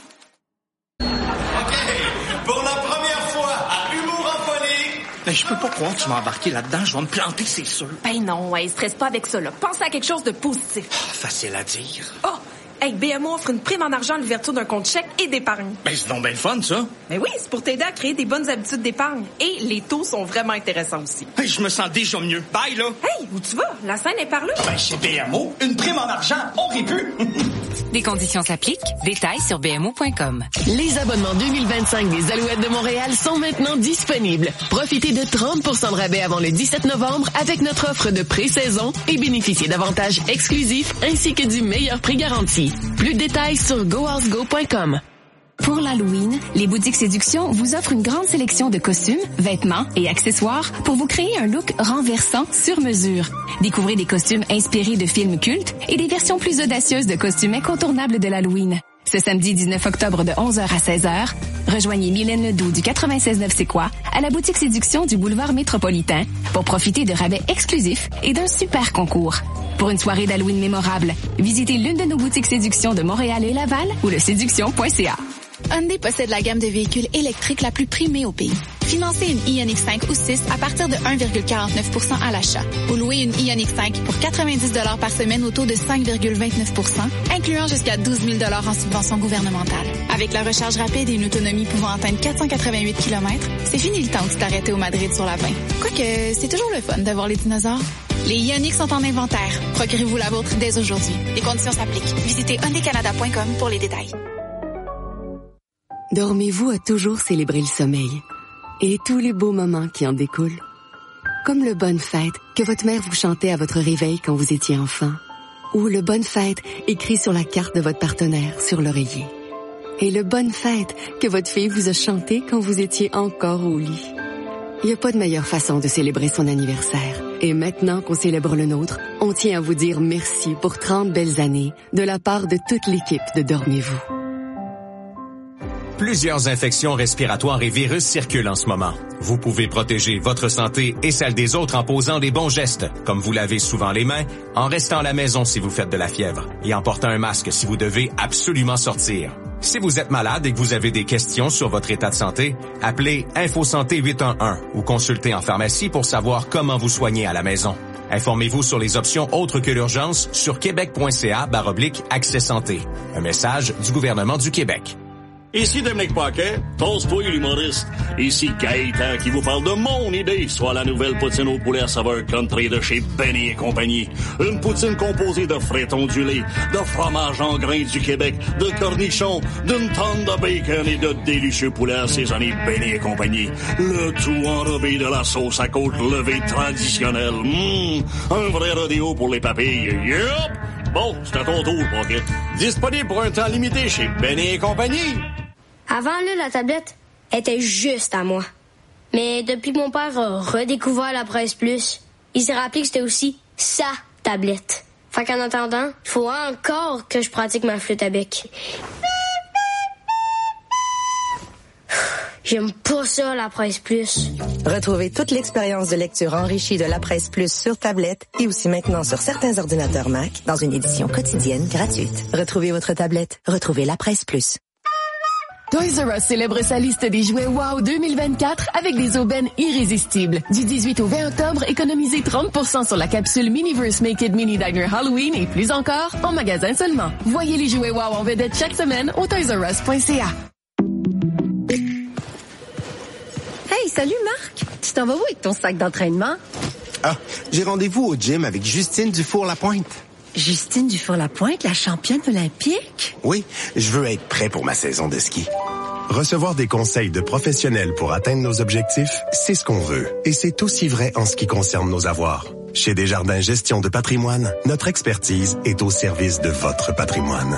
Pour la première fois à Humour en folie. Ben, je peux pas croire que tu m'as embarqué là-dedans. Je vais me planter, c'est sûr. Ben non, ouais, stresse pas avec ça, là. Pense à quelque chose de positif. Facile à dire. Oh! Hey, BMO offre une prime en argent à l'ouverture d'un compte chèque et d'épargne. Ben, c'est donc bien le fun, ça. Mais oui, c'est pour t'aider à créer des bonnes habitudes d'épargne. Et les taux sont vraiment intéressants aussi. Hey, je me sens déjà mieux. Bye, là. Hey, où tu vas? La scène est par là. Ben, chez BMO, une prime en argent, on rit plus. Des conditions s'appliquent. Détails sur bmo.com. Les abonnements 2025 des Alouettes de Montréal sont maintenant disponibles. Profitez de 30% de rabais avant le 17 novembre avec notre offre de pré-saison et bénéficiez d'avantages exclusifs ainsi que du meilleur prix garanti. Plus de détails sur gohousego.com. Pour l'Halloween, les boutiques Séduction vous offrent une grande sélection de costumes, vêtements et accessoires pour vous créer un look renversant sur mesure. Découvrez des costumes inspirés de films cultes et des versions plus audacieuses de costumes incontournables de l'Halloween. Ce samedi 19 octobre de 11h à 16h, rejoignez Mylène Ledoux du 96.9 C'est quoi à la boutique Séduction du boulevard Métropolitain pour profiter de rabais exclusifs et d'un super concours. Pour une soirée d'Halloween mémorable, visitez l'une de nos boutiques Séduction de Montréal et Laval ou le séduction.ca. Hyundai possède la gamme de véhicules électriques la plus primée au pays. Financez une Ioniq 5 ou 6 à partir de 1,49% à l'achat. Ou louez une Ioniq 5 pour 90 $ par semaine au taux de 5,29%, incluant jusqu'à 12 000 $ en subvention gouvernementale. Avec la recharge rapide et une autonomie pouvant atteindre 488 km, c'est fini le temps où tu t'arrêtais au Madrid sur la 20. Quoique, c'est toujours le fun de voir les dinosaures. Les Ioniq sont en inventaire. Procurez-vous la vôtre dès aujourd'hui. Les conditions s'appliquent. Visitez hyundaicanada.com pour les détails. Dormez-vous a toujours célébré le sommeil et tous les beaux moments qui en découlent. Comme le Bonne Fête que votre mère vous chantait à votre réveil quand vous étiez enfant, ou le Bonne Fête écrit sur la carte de votre partenaire sur l'oreiller. Et le Bonne Fête que votre fille vous a chanté quand vous étiez encore au lit. Il n'y a pas de meilleure façon de célébrer son anniversaire. Et maintenant qu'on célèbre le nôtre, on tient à vous dire merci pour 30 belles années de la part de toute l'équipe de Dormez-vous. Plusieurs infections respiratoires et virus circulent en ce moment. Vous pouvez protéger votre santé et celle des autres en posant des bons gestes, comme vous lavez souvent les mains, en restant à la maison si vous faites de la fièvre et en portant un masque si vous devez absolument sortir. Si vous êtes malade et que vous avez des questions sur votre état de santé, appelez InfoSanté 811 ou consultez en pharmacie pour savoir comment vous soigner à la maison. Informez-vous sur les options autres que l'urgence sur québec.ca/accès santé. Un message du gouvernement du Québec. Ici Dominique Paquet, toast-toi l'humoriste. Ici Gaëtan qui vous parle de mon idée, soit la nouvelle poutine au poulet à saveur country de chez Benny et compagnie. Une poutine composée de frites ondulées, de fromage en grains du Québec, de cornichons, d'une tonne de bacon et de délicieux poulets assaisonnés Benny et compagnie. Le tout enrobé de la sauce à côte levée traditionnelle. Un vrai rodéo pour les papilles. Yup! Bon, c'est à ton tour, Paquet. Disponible pour un temps limité chez Benny et compagnie. Avant, là, la tablette était juste à moi. Mais depuis que mon père a redécouvert la Presse Plus, il s'est rappelé que c'était aussi sa tablette. Fait qu'en attendant, il faut encore que je pratique ma flûte à bec. J'aime pas ça, la Presse Plus. Retrouvez toute l'expérience de lecture enrichie de la Presse Plus sur tablette et aussi maintenant sur certains ordinateurs Mac dans une édition quotidienne gratuite. Retrouvez votre tablette. Retrouvez la Presse Plus. Toys R Us célèbre sa liste des jouets WOW 2024 avec des aubaines irrésistibles. Du 18 au 20 octobre, économisez 30% sur la capsule Miniverse Make It Mini Diner Halloween et plus encore en magasin seulement. Voyez les jouets WOW en vedette chaque semaine au toysrus.ca. Hey, salut Marc! Tu t'en vas où avec ton sac d'entraînement? Ah, j'ai rendez-vous au gym avec Justine Dufour-Lapointe. Justine Dufour-Lapointe, la championne olympique? Oui, je veux être prêt pour ma saison de ski. Recevoir des conseils de professionnels pour atteindre nos objectifs, c'est ce qu'on veut. Et c'est aussi vrai en ce qui concerne nos avoirs. Chez Desjardins Gestion de patrimoine, notre expertise est au service de votre patrimoine.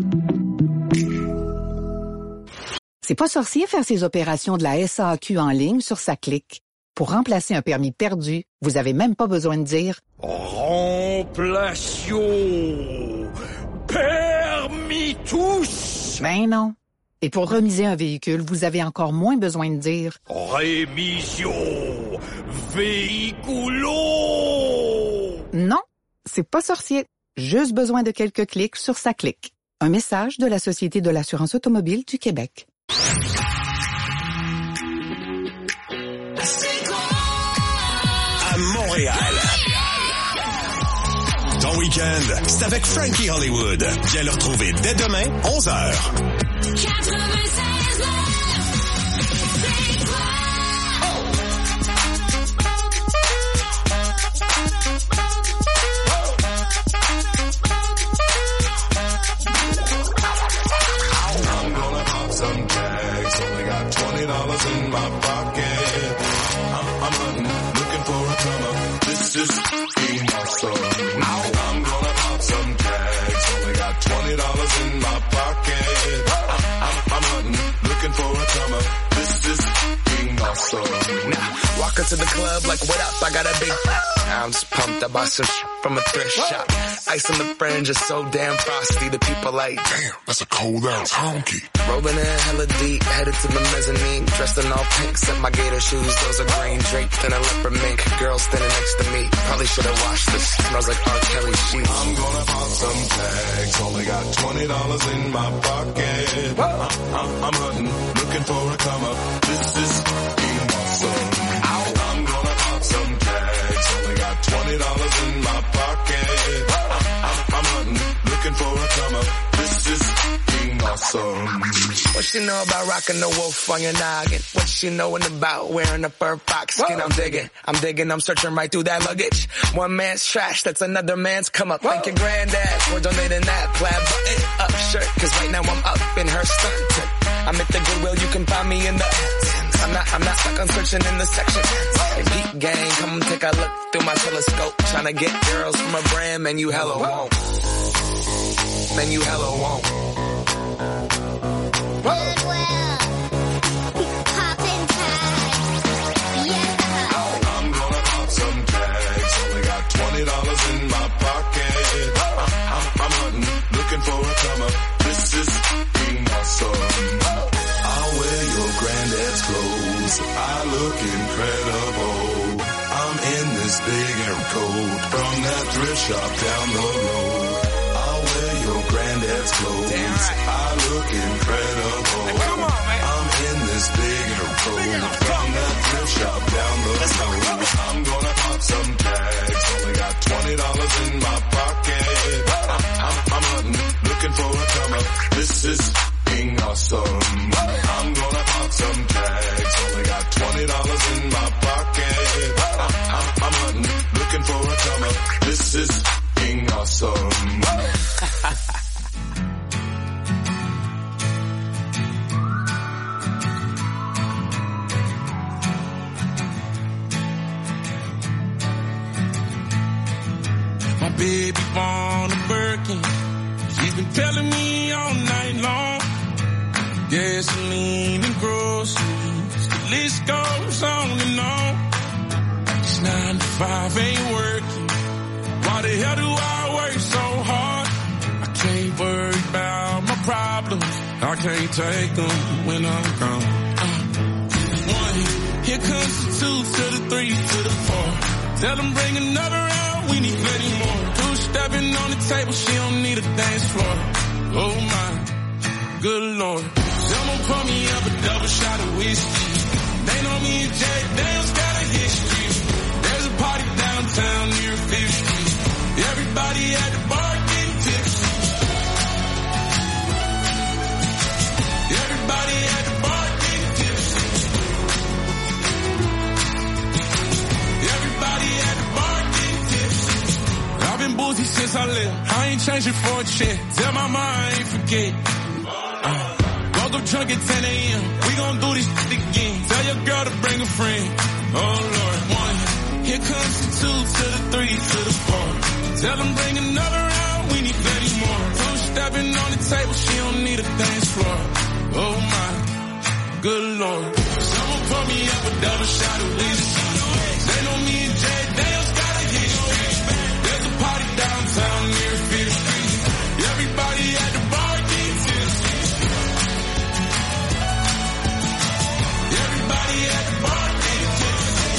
C'est pas sorcier faire ses opérations de la SAQ en ligne sur sa clique. Pour remplacer un permis perdu, vous avez même pas besoin de dire « Remplation permis tous ». Ben non. Et pour remiser un véhicule, vous avez encore moins besoin de dire « Rémission véhiculo ». Non, c'est pas sorcier. Juste besoin de quelques clics sur sa clique. Un message de la Société de l'assurance automobile du Québec. À Montréal. Ton week-end, c'est avec Frankie Hollywood. Viens le retrouver dès demain, 11h. 96. Some tags, only got $20 in my pocket. I'm hunting, looking for a come up. This is being awesome. I'm gonna pop some tags, only got $20 in my pocket. I'm hunting, looking for a come up. This is being awesome. Now, walk into the club like, what up? I got a big... I'm just pumped. I bought some from a thrift shop. Ice on the fringe is so damn frosty. The people like, damn, that's a cold ass honky. Rolling in hella deep, headed to the mezzanine. Dressed in all pink, set my gator shoes. Those are green draped in a leopard mink. Girl standing next to me. Probably should have washed this. Smells like R. Kelly sheets. I'm gonna pop some tags. Only got $20 in my pocket. I'm hunting, looking for a come up. This is being awesome. I'm gonna pop some tags. Only got $20 in my pocket. I'm hunting, looking for a come up. This is being awesome. What she know about rocking the wolf on your noggin? What she knowin' about wearing a fur fox skin? I'm digging, I'm searching right through that luggage. One man's trash, that's another man's come up. Thank your granddad for donating that plaid button up shirt. Cause right now I'm up in her skirt. I'm at the Goodwill, you can find me in the... I'm not stuck on searching in the section. Hey, Beat Gang, come take a look through my telescope. Tryna get girls from a brand, man, you hella won't. Man, you hella won't. Goodwill. Poppin' tags. Yeah. I'm gonna pop some tags. Only got $20 in my pocket. I'm hunting, looking for a come up. This is being awesome. I'll wear your granddad's clothes. I look incredible. I'm in this big air coat from that thrift shop down the road. I'll wear your granddad's clothes. I look incredible. Come on, man. I'm in this big air coat from that thrift shop down the road. I'm gonna pop some tags. Only got $20 in my pocket. I'm hunting, looking for a come up. This is being awesome. I'm gonna pop some tags. Only got $20 in my pocket. I'm hunting, looking for a come up. This is being awesome. My baby born a Birkin. She's been telling me all night long. Gasoline and groceries, the list goes on and on. This 9 to 5 ain't working. Why the hell do I work so hard? I can't worry about my problems. I can't take them when I'm gone. comes the 2 to the 3 to the 4. Tell them bring another round, we need plenty more. Two-stepping on the table, she don't need a dance floor. Oh my, good Lord. Someone pour me up a double shot of whiskey. They know me and Jay Dale's got a history. There's a party downtown near 5th Street. Everybody at the bar getting tipsy. Everybody at the bar getting tipsy. Everybody at the bar getting tipsy. I've been boozy since I left. I ain't changing for a check. Tell my mom I ain't forget. Woke up drunk at 10 a.m. We gon' do this shit again. Tell your girl to bring a friend. Oh Lord, 1. Here comes the 2 to the 3 to the 4. Tell them bring another round, we need plenty more. Two-stepping on the table, she don't need a dance floor. Oh my, good Lord. Someone pour me up a double shot of whiskey. They know me and Jay Dale's got a history. There's a party downtown near 5th Street. Everybody at the bar getting tipsy. Everybody at the bar getting tipsy.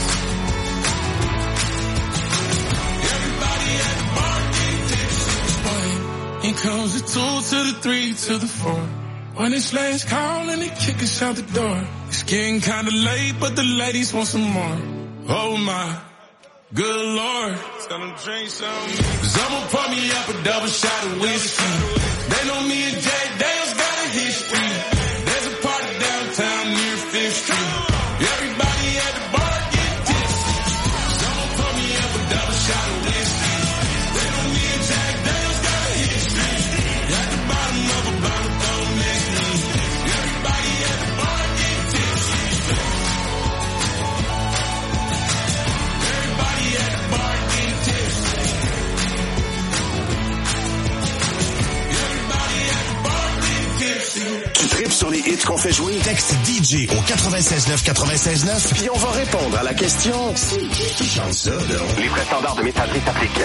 Everybody at the bar getting tipsy. Here comes the 2 to the 3 to the 4. When it's last call and they kick us out the door. It's getting kinda late, but the ladies want some more. Oh my, good Lord. Tell them drink some. Someone pour me up a double shot of whiskey. They know me and Jay Dale's got a history. There's a party downtown near 5th Street. Everybody at the bar getting tipsy. Someone pour me up a double shot of whiskey. They know me and Jay Dale's got a history. At the bottom of a bottle, don't miss me. Everybody at the bar getting tipsy. Everybody at the bar getting tipsy. Everybody at the bar getting tipsy. Tu tripes sur les hits qu'on fait jouer? Texte DJ au 96.9 puis on va répondre à la question c'est qui chante ça, là? Les frais standards de messagerie s'appliquent.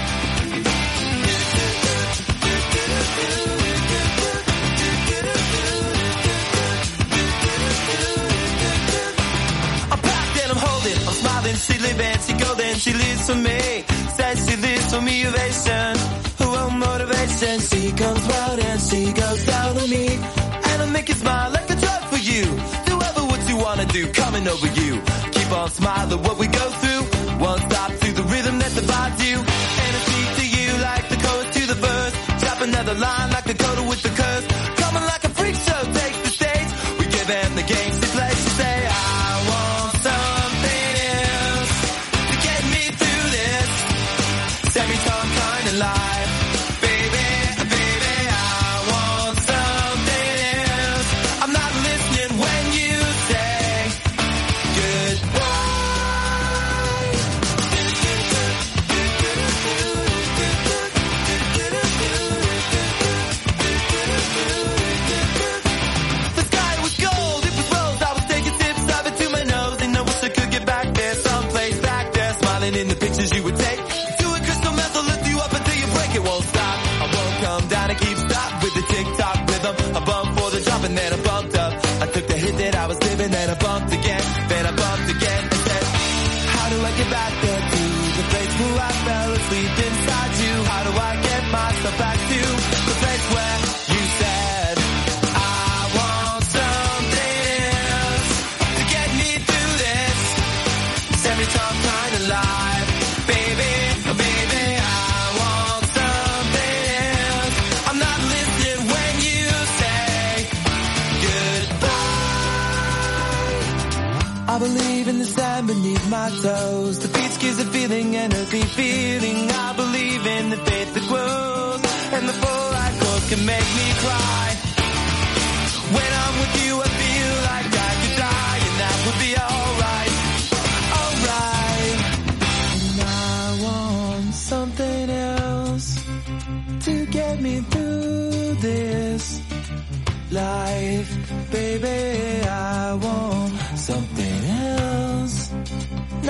I'm smiling, she living, she golden, she lives for me. Says she lives for me, ovation, who won't motivation. She comes round and she goes down on me, and I make you smile like a drug for you. Do ever what you wanna do, coming over you. Keep on smiling, what we go through. Won't stop to the rhythm that divides you. And I speak to you like the chorus to the verse. Drop another line like the coda with the curse. Coming like a freak show takes the stage. We give them the games to play. She say, I want something else to get me through this semi-time kind of life. Baby, baby, I want something else. I'm not listening when you say goodbye. The sky was gold, it was rose. I was taking sips of it to my nose, and I wish I could get back there, someplace back there, smiling in the pictures you would take. Do a crystal method, lift you up until you break. It won't stop. I won't come down and keep stop with the tick-tock rhythm. I bumped for the drop and then I bumped up. I took the hit that I was living, then I bumped again, then I bumped again and said, how do I get back there to the place where I fell asleep inside you? How do I get myself back to the place where you said I want something else to get me through this semi-time kind of life. Baby, baby, I want something else. I'm not listening when you say goodbye. I believe in the sand beneath my toes. The beach gives a feeling, an earthly feeling. I believe in the faith that grows, and the four-eyed chords can make me cry. When I'm with you, I feel like I could die, and that would be alright, alright. And I want something else to get me through this life. Baby, I want something